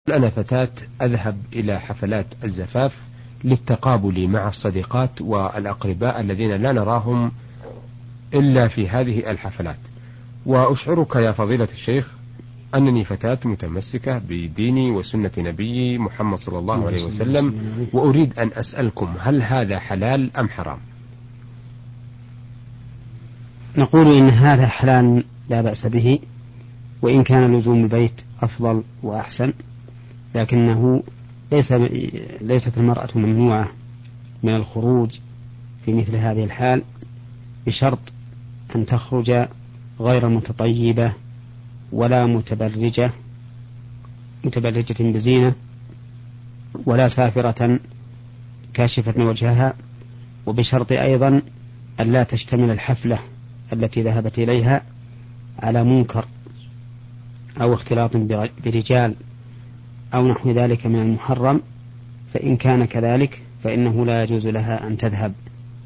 أنا فتاة أذهب إلى حفلات الزفاف للتقابل مع الصديقات والأقرباء الذين لا نراهم إلا في هذه الحفلات، وأشعرك يا فضيلة الشيخ أنني فتاة متمسكة بديني وسنة نبي محمد صلى الله عليه وسلم، وأريد أن أسألكم هل هذا حلال أم حرام؟ نقول إن هذا حلال لا بأس به، وإن كان لزوم البيت أفضل وأحسن، لكنه ليست المرأة ممنوعة من الخروج في مثل هذه الحال، بشرط أن تخرج غير متطيبة ولا متبرجة بزينة، ولا سافرة كاشفة وجهها، وبشرط أيضا أن لا تشتمل الحفلة التي ذهبت إليها على منكر أو اختلاط برجال أو نحو ذلك من المحرم، فإن كان كذلك فإنه لا يجوز لها أن تذهب